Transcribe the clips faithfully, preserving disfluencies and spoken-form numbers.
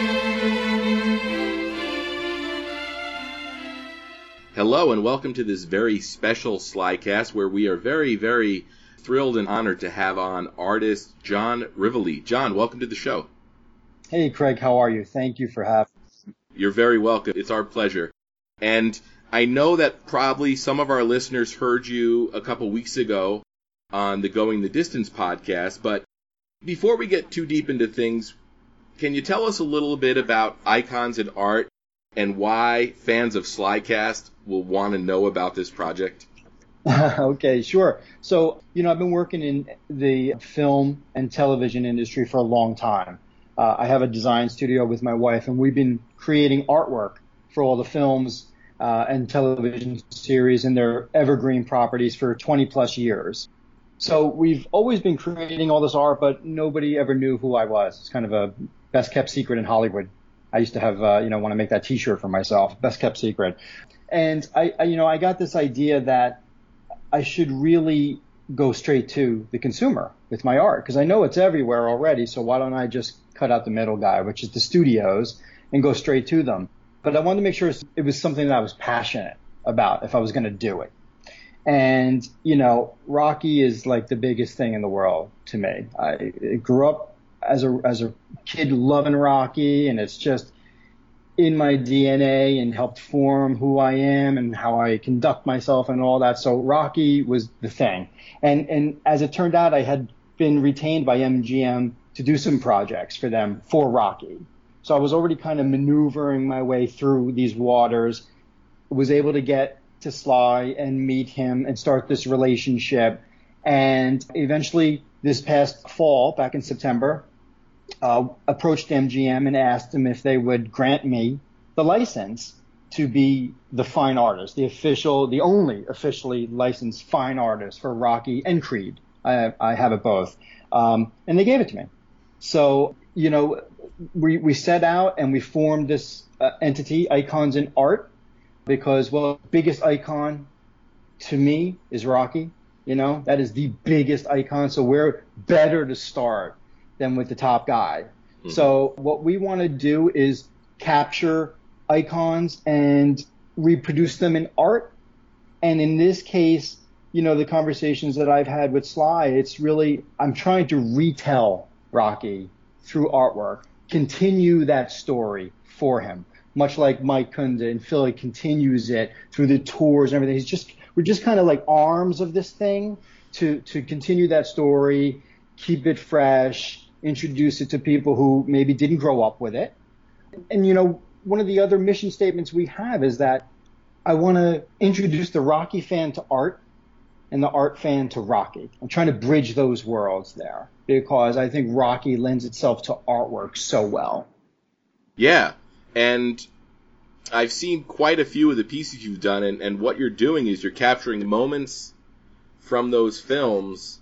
Hello and welcome to this very special Slycast where we are very, very thrilled and honored to have on artist John Rivoli. John, welcome to the show. Hey, Craig, how are you? Thank you for having me. You're very welcome. It's our pleasure. And I know that probably some of our listeners heard you a couple weeks ago on the Going the Distance podcast, but before we get too deep into things, can you tell us a little bit about icons and art and why fans of Slycast will want to know about this project? Okay, sure. So, you know, I've been working in the film and television industry for a long time. Uh, I have a design studio with my wife, and we've been creating artwork for all the films uh, and television series and their evergreen properties for twenty plus years. So we've always been creating all this art, but nobody ever knew who I was. It's kind of a best kept secret in Hollywood. I used to have, uh, you know, want to make that T-shirt for myself, best kept secret. And I, I, you know, I got this idea that I should really go straight to the consumer with my art because I know it's everywhere already. So why don't I just cut out the middle guy, which is the studios, and go straight to them? But I wanted to make sure it was something that I was passionate about if I was going to do it. And, you know, Rocky is like the biggest thing in the world to me. I grew up as a as a kid loving Rocky, and it's just in my D N A and helped form who I am and how I conduct myself and all that. So Rocky was the thing. And and as it turned out, I had been retained by M G M to do some projects for them for Rocky. So I was already kind of maneuvering my way through these waters, was able to get to Sly and meet him and start this relationship. And eventually this past fall, back in September, uh, approached M G M and asked them if they would grant me the license to be the fine artist, the official, the only officially licensed fine artist for Rocky and Creed. I, I have it both. Um, and they gave it to me. So, you know, we, we set out and we formed this uh, entity, Icons in Art, because, well, the biggest icon to me is Rocky. You know, that is the biggest icon. So we're better to start than with the top guy. Mm-hmm. So what we want to do is capture icons and reproduce them in art. And in this case, you know, the conversations that I've had with Sly, it's really, I'm trying to retell Rocky through artwork, continue that story for him, much like Mike Kunda in Philly continues it through the tours and everything. He's just, we're just kind of like arms of this thing to, to continue that story, keep it fresh, introduce it to people who maybe didn't grow up with it. And, you know, one of the other mission statements we have is that I want to introduce the Rocky fan to art and the art fan to Rocky. I'm trying to bridge those worlds there because I think Rocky lends itself to artwork so well. Yeah, and I've seen quite a few of the pieces you've done, and, and what you're doing is you're capturing moments from those films,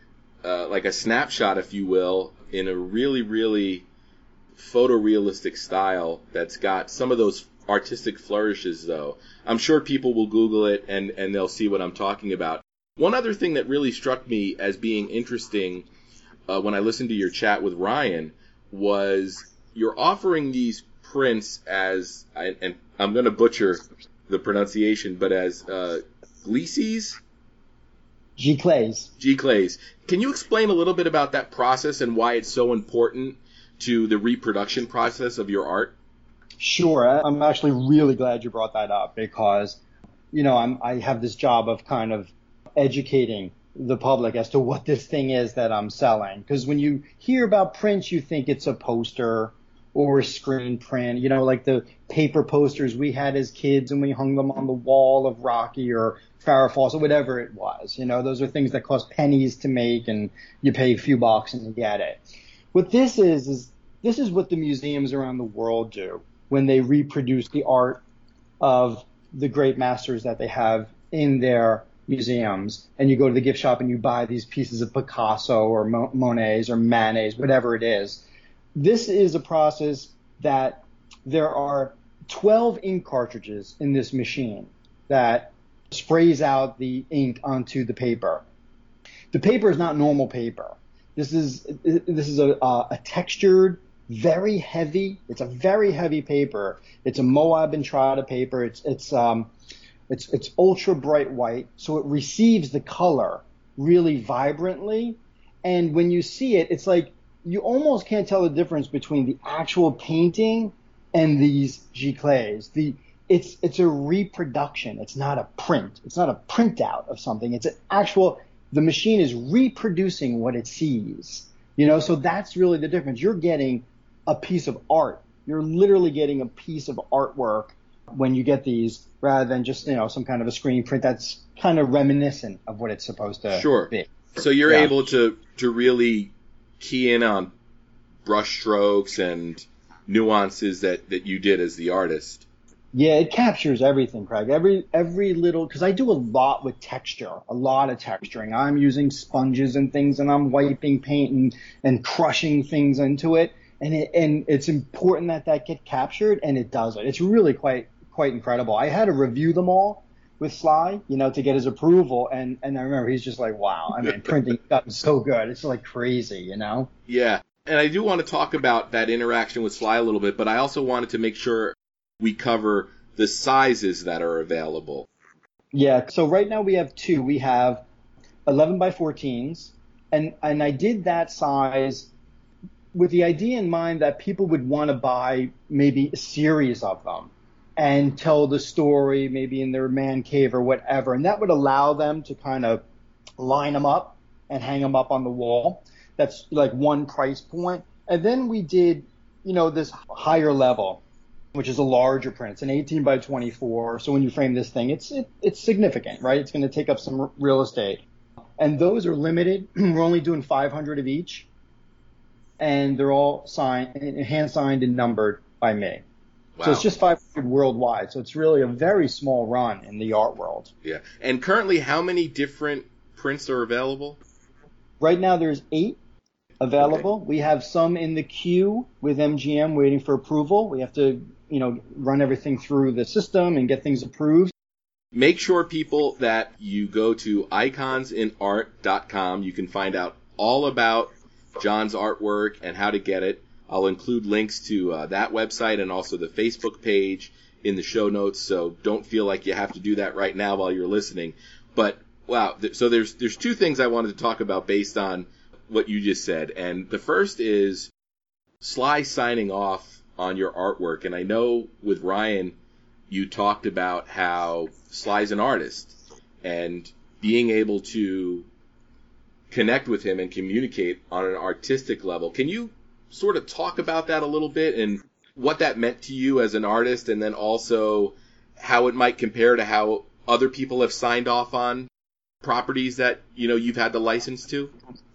uh, like a snapshot, if you will, in a really, really photorealistic style that's got some of those artistic flourishes, though. I'm sure people will Google it and, and they'll see what I'm talking about. One other thing that really struck me as being interesting uh, when I listened to your chat with Ryan was you're offering these prints as, and I'm going to butcher the pronunciation, but as uh, glyces? Giclées. Giclées. Can you explain a little bit about that process and why it's so important to the reproduction process of your art? Sure. I'm actually really glad you brought that up because, you know, I'm, I have this job of kind of educating the public as to what this thing is that I'm selling. Because when you hear about prints, you think it's a poster or a screen print, you know, like the paper posters we had as kids and we hung them on the wall of Rocky or Farrah Fawcett, whatever it was. You know, those are things that cost pennies to make and you pay a few bucks and you get it. What this is, is this is what the museums around the world do when they reproduce the art of the great masters that they have in their museums. And you go to the gift shop and you buy these pieces of Picasso or Mo- Monet's or Manet's, whatever it is. This is a process that there are twelve ink cartridges in this machine that sprays out the ink onto the paper. The paper is not normal paper. This is this is a, a textured very heavy. It's a very heavy paper. It's a Moab Entrada paper. It's it's um it's it's ultra bright white, so it receives the color really vibrantly. And when you see it, it's like you almost can't tell the difference between the actual painting and these giclées. The it's it's a reproduction. It's not a print. It's not a printout of something. It's an actual. The machine is reproducing what it sees. You know, so that's really the difference. You're getting a piece of art. You're literally getting a piece of artwork when you get these, rather than just, you know, some kind of a screen print that's kind of reminiscent of what it's supposed to sure. be. So you're yeah. able to, to really key in on brush strokes and nuances that, that you did as the artist. Yeah, it captures everything, Craig. Every every little, because I do a lot with texture, a lot of texturing. I'm using sponges and things, and I'm wiping paint and, and crushing things into it. And it, and it's important that that get captured, and it does it. It's really quite quite incredible. I had to review them all with Sly, you know, to get his approval, and, and I remember he's just like, wow, I mean, printing gotten so good. It's like crazy, you know? Yeah, and I do want to talk about that interaction with Sly a little bit, but I also wanted to make sure we cover the sizes that are available. Yeah, so right now we have two. We have eleven by fourteens, and, and I did that size with the idea in mind that people would want to buy maybe a series of them and tell the story maybe in their man cave or whatever, and that would allow them to kind of line them up and hang them up on the wall. That's like one price point. And then we did, you know, this higher level, which is a larger print. It's an eighteen by twenty-four. So when you frame this thing, it's it, it's significant, right? It's going to take up some r- real estate. And those are limited. We're only doing five hundred of each. And they're all signed, hand signed and numbered by me. Wow. So it's just five hundred worldwide. So it's really a very small run in the art world. Yeah. And currently, how many different prints are available? Right now, there's eight available. Okay. We have some in the queue with M G M waiting for approval. We have to, you know, run everything through the system and get things approved. Make sure, people, that you go to icons in art dot com. You can find out all about John's artwork and how to get it. I'll include links to uh, that website and also the Facebook page in the show notes, so don't feel like you have to do that right now while you're listening. But, wow, th- so there's there's two things I wanted to talk about based on what you just said. And the first is Sly signing off on your artwork. And I know with Ryan, you talked about how Sly's an artist and being able to connect with him and communicate on an artistic level. Can you sort of talk about that a little bit and what that meant to you as an artist, and then also how it might compare to how other people have signed off on properties that, you know, you've had the license to?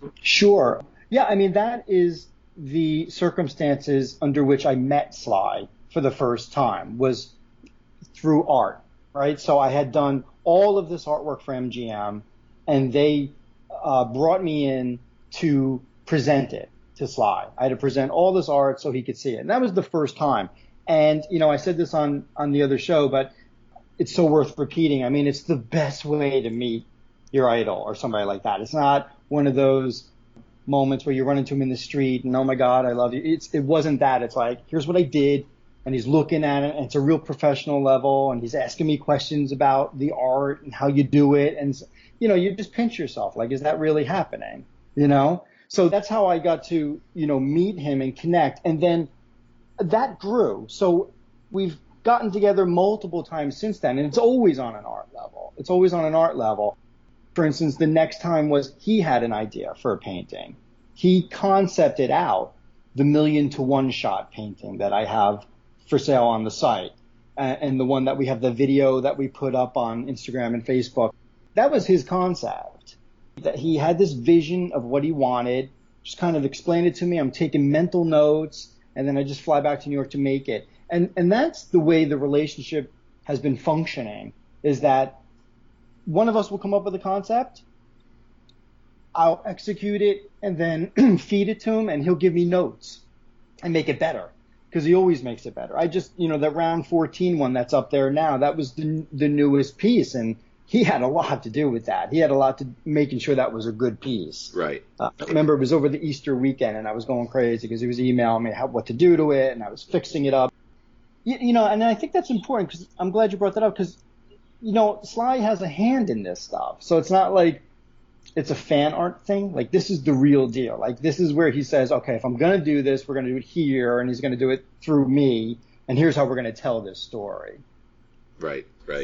Sure. Yeah, I mean, that is the circumstances under which I met Sly for the first time, was through art, right? So I had done all of this artwork for M G M, and they uh, brought me in to present it to Sly. I had to present all this art so he could see it. And that was the first time. And, you know, I said this on, on the other show, but it's so worth repeating. I mean, it's the best way to meet your idol or somebody like that. It's not one of those moments where you run into him in the street and, oh my God, I love you. It's, it wasn't that. It's like, here's what I did. And he's looking at it, and it's a real professional level, and he's asking me questions about the art and how you do it. And, you know, you just pinch yourself. Like, is that really happening? You know? So that's how I got to, you know, meet him and connect. And then that grew. So we've gotten together multiple times since then, and it's always on an art level. It's always on an art level. For instance, the next time was he had an idea for a painting. He concepted out the million to one shot painting that I have for sale on the site, and the one that we have, the video that we put up on Instagram and Facebook. That was his concept. That he had this vision of what he wanted, just kind of explained it to me. I'm taking mental notes, and then I just fly back to New York to make it. And and that's the way the relationship has been functioning, is that one of us will come up with a concept, I'll execute it, and then feed it to him, and he'll give me notes and make it better. Because he always makes it better. I just, you know, that round fourteen one that's up there now, that was the the newest piece, and he had a lot to do with that. He had a lot to making sure that was a good piece. Right. Uh, I remember it was over the Easter weekend, and I was going crazy because he was emailing me how, what to do to it, and I was fixing it up. You, you know, and I think that's important because I'm glad you brought that up because, you know, Sly has a hand in this stuff. So it's not like it's a fan art thing. Like, this is the real deal. Like, this is where he says, okay, if I'm going to do this, we're going to do it here, and he's going to do it through me, and here's how we're going to tell this story. Right, right.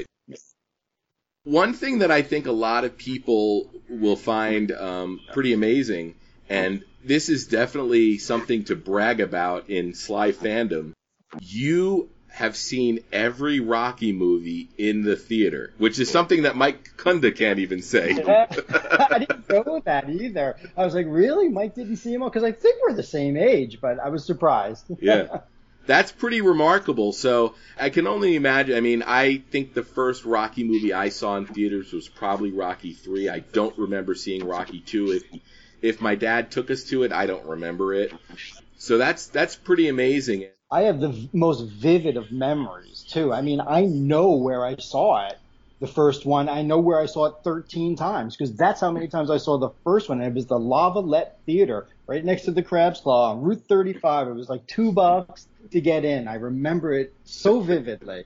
One thing that I think a lot of people will find um, pretty amazing, and this is definitely something to brag about in Sly fandom, you have seen every Rocky movie in the theater, which is something that Mike Kunda can't even say. I didn't know that either. I was like, really? Mike didn't see them all? Because I think we're the same age, but I was surprised. Yeah. That's pretty remarkable. So I can only imagine. I mean, I think the first Rocky movie I saw in theaters was probably Rocky three. I don't remember seeing Rocky two. If if my dad took us to it, I don't remember it. So that's that's pretty amazing. I have the v- most vivid of memories, too. I mean, I know where I saw it, the first one. I know where I saw it thirteen times because that's how many times I saw the first one. And it was the Lavalette Theater right next to the Crab's Claw on Route thirty-five. It was like two bucks to get in. I remember it so vividly.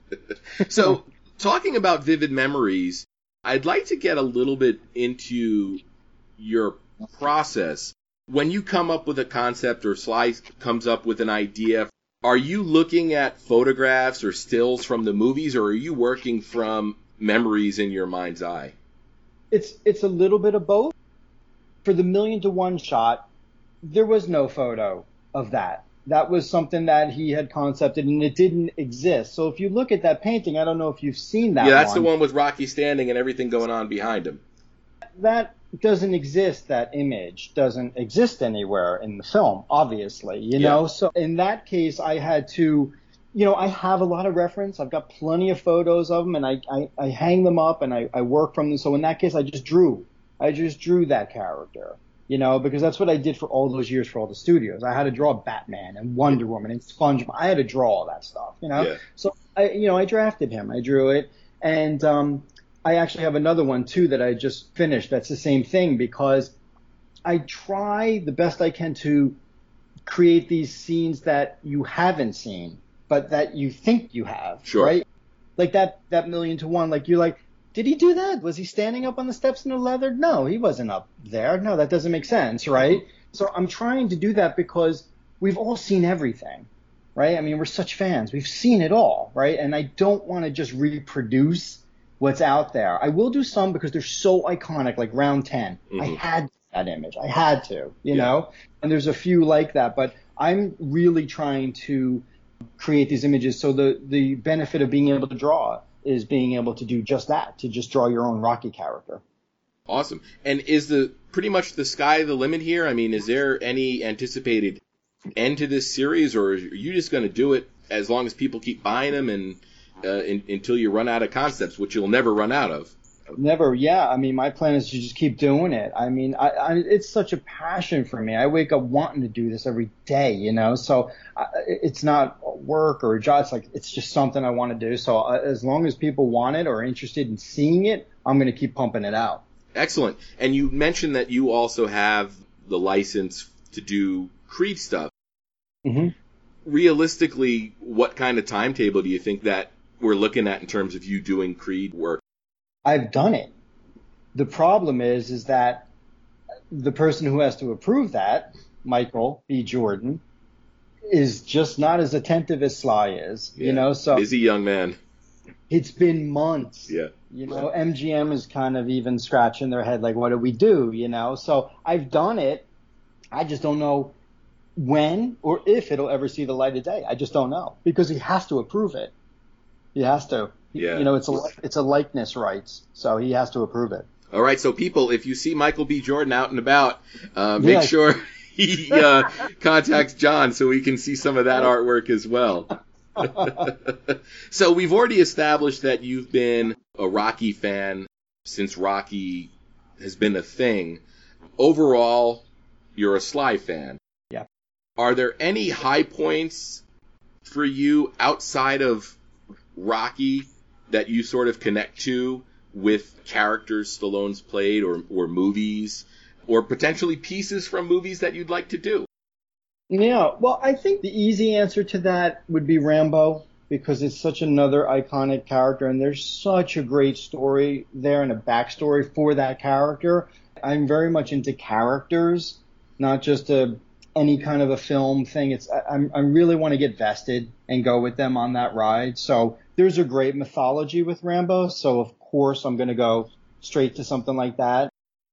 So, talking about vivid memories, I'd like to get a little bit into your process. When you come up with a concept or Sly comes up with an idea, are you looking at photographs or stills from the movies, or are you working from memories in your mind's eye? It's it's a little bit of both. For the Million to One shot, there was no photo of that. That was something that he had concepted, and it didn't exist. So if you look at that painting, I don't know if you've seen that one. Yeah, that's one. the one with Rocky standing and everything going on behind him. That doesn't exist. That image doesn't exist anywhere in the film, obviously, you Yeah. know? So in that case, I had to, you know, I have a lot of reference. I've got plenty of photos of them, and I, I, I hang them up, and I, I work from them. So in that case, I just drew. I just drew that character. You know, because that's what I did for all those years for all the studios. I had to draw Batman and Wonder Woman and SpongeBob. I had to draw all that stuff, you know. Yeah. So I, you know, I drafted him. I drew it, and um, I actually have another one too that I just finished. That's the same thing because I try the best I can to create these scenes that you haven't seen, but that you think you have. Sure. Right? Like that that Million to One. Like you're like. Did he do that? Was he standing up on the steps in the leather? No, he wasn't up there. No, that doesn't make sense, right? So I'm trying to do that because we've all seen everything, right? I mean, we're such fans. We've seen it all, right? And I don't want to just reproduce what's out there. I will do some because they're so iconic, like Round ten. Mm-hmm. I had that image. I had to, you yeah. know? And there's a few like that. But I'm really trying to create these images so the, the benefit of being able to draw is being able to do just that, to just draw your own Rocky character. Awesome. And is the pretty much the sky the limit here? I mean, is there any anticipated end to this series, or are you just going to do it as long as people keep buying them and uh, in, until you run out of concepts, which you'll never run out of? Never, yeah. I mean, my plan is to just keep doing it. I mean, I, I, it's such a passion for me. I wake up wanting to do this every day, you know. So I, it's not work or a job. It's like it's just something I want to do. So uh, as long as people want it or are interested in seeing it, I'm going to keep pumping it out. Excellent. And you mentioned that you also have the license to do Creed stuff. Mm-hmm. Realistically, what kind of timetable do you think that we're looking at in terms of you doing Creed work? I've done it. The problem is, is that the person who has to approve that, Michael B. Jordan, is just not as attentive as Sly is. Yeah. You know, so busy young man. It's been months. Yeah. You know, M G M is kind of even scratching their head, like, what do we do? You know, so I've done it. I just don't know when or if it'll ever see the light of day. I just don't know because he has to approve it. He has to. Yeah. You know, it's a it's a likeness rights, so he has to approve it. All right, so people, if you see Michael B. Jordan out and about, uh, make yeah. sure he uh, contacts John so we can see some of that artwork as well. So we've already established that you've been a Rocky fan since Rocky has been a thing. Overall, you're a Sly fan. Yeah. Are there any high points for you outside of Rocky that you sort of connect to with characters Stallone's played or, or movies or potentially pieces from movies that you'd like to do? Yeah, well, I think the easy answer to that would be Rambo, because it's such another iconic character, and there's such a great story there and a backstory for that character. I'm very much into characters, not just a any kind of a film thing. It's I, I really want to get vested and go with them on that ride. So there's a great mythology with Rambo. So of course I'm going to go straight to something like that.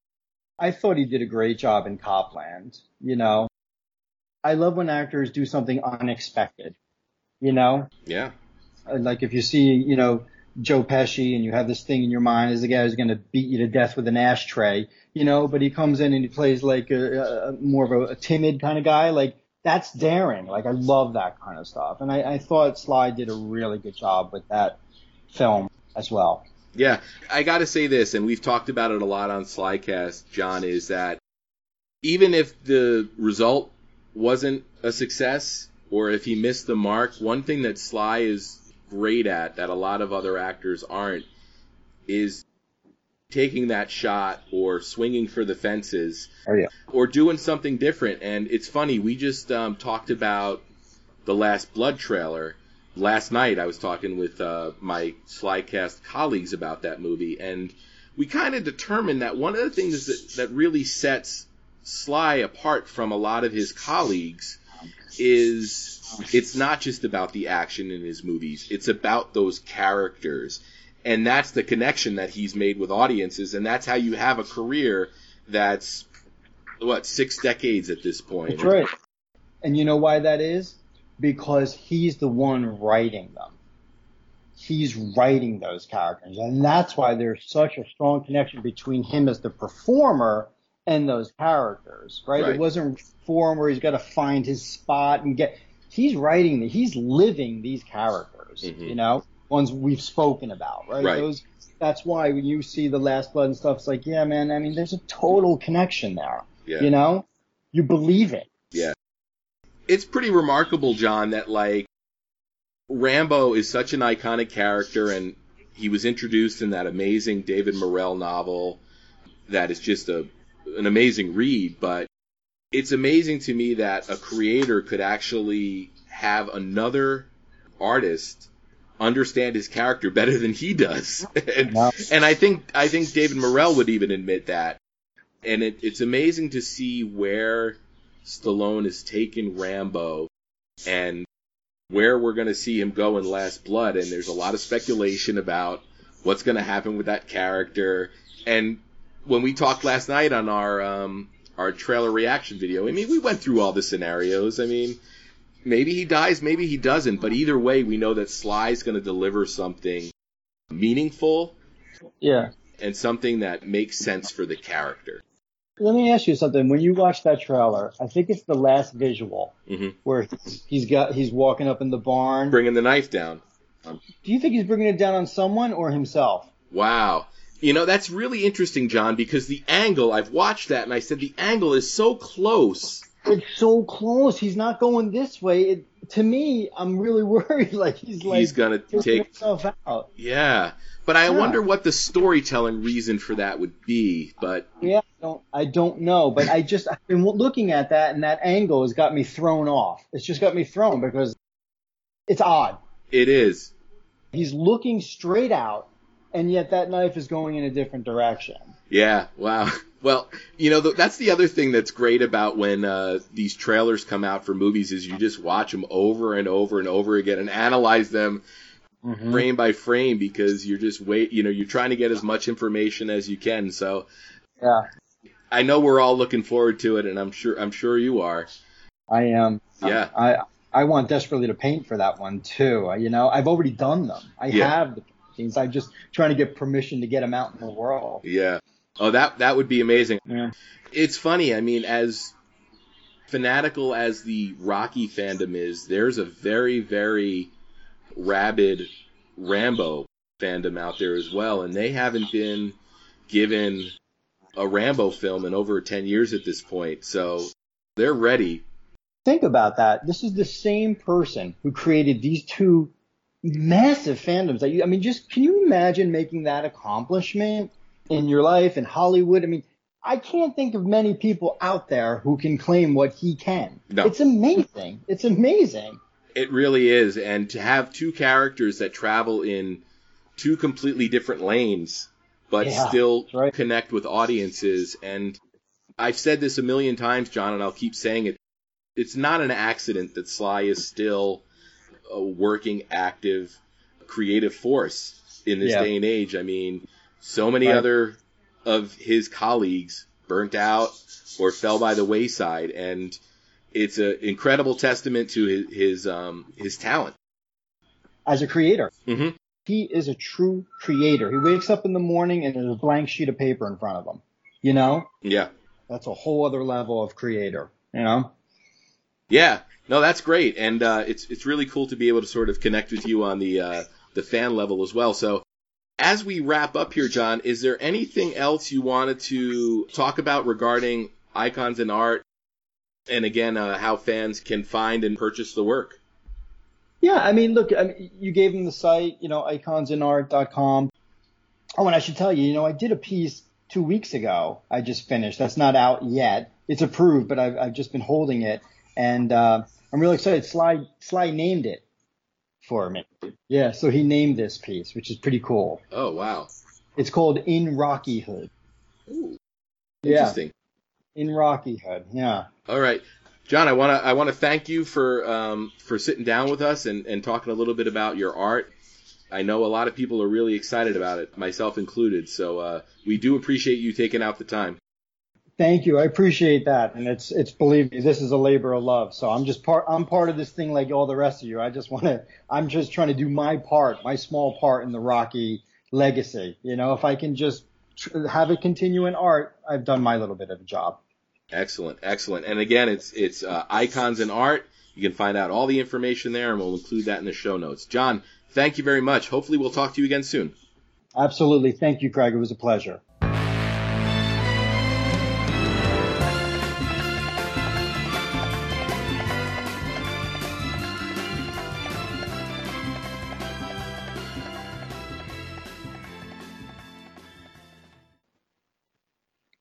I thought he did a great job in Copland. You know, I love when actors do something unexpected. You know, yeah. Like if you see, you know, Joe Pesci and you have this thing in your mind as the guy who's going to beat you to death with an ashtray, you know, but he comes in and he plays like a, a more of a, a timid kind of guy. Like that's daring. Like I love that kind of stuff. And I, I thought Sly did a really good job with that film as well. Yeah, I got to say this, and we've talked about it a lot on Slycast, John, is that even if the result wasn't a success or if he missed the mark, one thing that Sly is great at that a lot of other actors aren't is taking that shot or swinging for the fences oh, yeah. or doing something different. And it's funny, we just um, talked about the Last Blood trailer. Last night I was talking with uh, my Slycast colleagues about that movie, and we kind of determined that one of the things that, that really sets Sly apart from a lot of his colleagues is it's not just about the action in his movies. It's about those characters. And that's the connection that he's made with audiences, and that's how you have a career that's, what, six decades at this point. That's right. And you know why that is? Because he's the one writing them. He's writing those characters. And that's why there's such a strong connection between him as the performer and those characters, right? Right. It wasn't form where he's got to find his spot and get... He's writing, he's living these characters, mm-hmm. you know, ones we've spoken about, right? Right. Those, that's why when you see The Last Blood and stuff, it's like, yeah, man, I mean, there's a total connection there, yeah. you know? You believe it. Yeah. It's pretty remarkable, John, that, like, Rambo is such an iconic character, and he was introduced in that amazing David Morrell novel that is just a an amazing read, but it's amazing to me that a creator could actually have another artist understand his character better than he does. and, wow. and I think I think David Morrell would even admit that. And it, it's amazing to see where Stallone has taken Rambo and where we're going to see him go in Last Blood. And there's a lot of speculation about what's going to happen with that character. And when we talked last night on our um, our trailer reaction video, I mean, we went through all the scenarios. I mean, maybe he dies, maybe he doesn't. But either way, we know that Sly's going to deliver something meaningful. Yeah. And something that makes sense for the character. Let me ask you something. When you watch that trailer, I think it's the last visual mm-hmm. where he's got he's walking up in the barn, bringing the knife down. Do you think he's bringing it down on someone or himself? Wow. You know, that's really interesting, John, because the angle, I've watched that, and I said the angle is so close. It's so close. He's not going this way. It, to me, I'm really worried. Like he's like he's gonna take himself out. Yeah, but I yeah. wonder what the storytelling reason for that would be. But yeah, I don't, I don't know. But I just I've been looking at that, and that angle has got me thrown off. It's just got me thrown because it's odd. It is. He's looking straight out, and yet that knife is going in a different direction. Yeah, wow. Well, you know, that's the other thing that's great about when uh, these trailers come out for movies is you just watch them over and over and over again and analyze them mm-hmm. frame by frame because you're just wait, you know, you're trying to get as much information as you can. So, yeah, I know we're all looking forward to it, and I'm sure I'm sure you are. I am. Yeah. I I want desperately to paint for that one too. You know, I've already done them. I yeah. have the paintings. I'm just trying to get permission to get them out in the world. Yeah. Oh, that that would be amazing. Yeah. It's funny. I mean, as fanatical as the Rocky fandom is, there's a very, very rabid Rambo fandom out there as well, and they haven't been given a Rambo film in over ten years at this point, so they're ready. Think about that. This is the same person who created these two massive fandoms that you, I mean, just can you imagine making that accomplishment in your life in Hollywood? I mean, I can't think of many people out there who can claim what he can. No. It's amazing. It's amazing. It really is. And to have two characters that travel in two completely different lanes, but Yeah, still that's right. connect with audiences. And I've said this a million times, John, and I'll keep saying it. It's not an accident that Sly is still a working, active, creative force in this Yeah. day and age. I mean, so many Right. other of his colleagues burnt out or fell by the wayside, and it's an incredible testament to his his, um, his talent. As a creator, Mm-hmm. he is a true creator. He wakes up in the morning and there's a blank sheet of paper in front of him. You know, Yeah. that's a whole other level of creator, you know? Yeah, no, that's great, and uh, it's it's really cool to be able to sort of connect with you on the uh, the fan level as well. So, as we wrap up here, John, is there anything else you wanted to talk about regarding Icons in Art, and again, uh, how fans can find and purchase the work? Yeah, I mean, look, I mean, you gave him the site, you know, icons in art dot com. Oh, and I should tell you, you know, I did a piece two weeks ago. I just finished. That's not out yet. It's approved, but I've, I've just been holding it. And uh, I'm really excited. Sly, Sly named it for me. Yeah, so he named this piece, which is pretty cool. Oh, wow. It's called In Rocky Hood. Ooh, Yeah, interesting. In Rocky Hood, yeah. All right. John, I want to I want to thank you for um, for sitting down with us and, and talking a little bit about your art. I know a lot of people are really excited about it, myself included. So uh, we do appreciate you taking out the time. Thank you. I appreciate that. And it's, it's, believe me, this is a labor of love. So I'm just part, I'm part of this thing like all the rest of you. I just want to, I'm just trying to do my part, my small part in the Rocky legacy. You know, if I can just tr- have it continue in art, I've done my little bit of a job. Excellent, excellent. And again, it's it's uh, Icons in Art. You can find out all the information there, and we'll include that in the show notes. John, thank you very much. Hopefully we'll talk to you again soon. Absolutely. Thank you, Craig. It was a pleasure.